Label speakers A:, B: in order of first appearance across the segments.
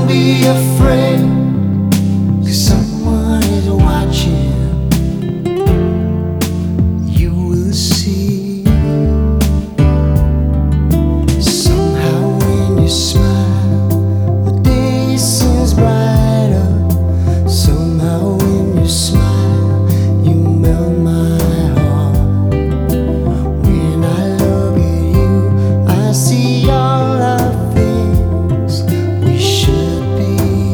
A: be afraid, 'cause someone is watching. You will see. Somehow when you smile, the day seems brighter. Somehow when you smile, you melt my heart. When I look at you, I see all the things we should be.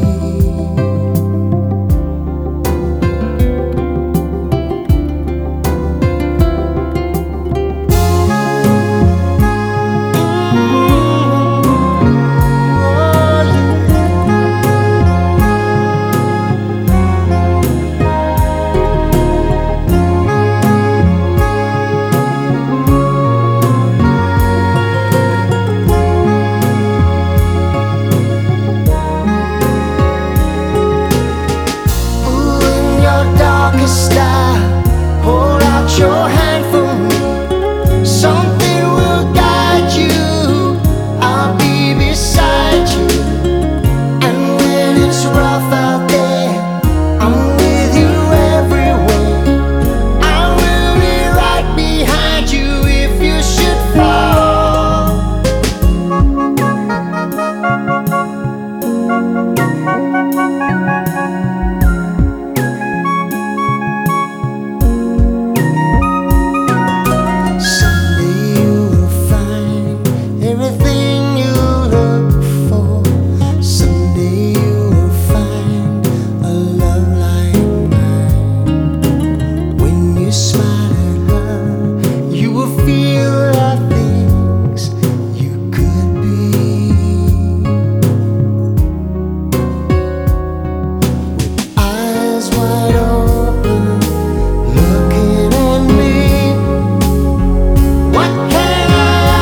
A: Darkest star, hold out your hand for me. Something will guide you, I'll be beside you. And when it's rough out there, I'm with you everywhere. I will be right behind you if you should fall.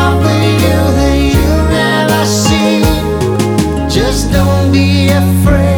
A: Just don't be afraid.